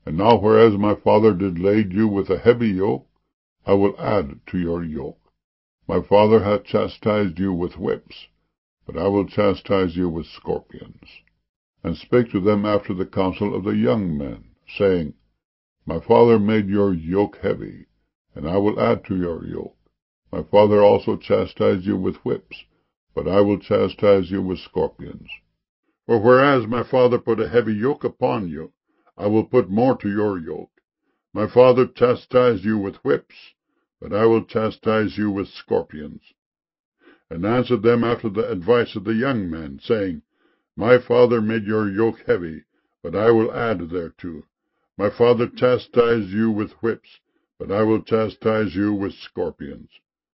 And now whereas my father did lade you with a heavy yoke, I will add to your yoke. My father hath chastised you with whips, but I will chastise you with scorpions. And spake to them after the counsel of the young men, saying, My father made your yoke heavy, and I will add to your yoke. My father also chastised you with whips, but I will chastise you with scorpions. For whereas my father put a heavy yoke upon you, I will put more to your yoke. My father chastised you with whips, but I will chastise you with scorpions. And answered them after the advice of the young men, saying, My father made your yoke heavy, but I will add thereto. My father chastised you with whips, but I will chastise you with scorpions.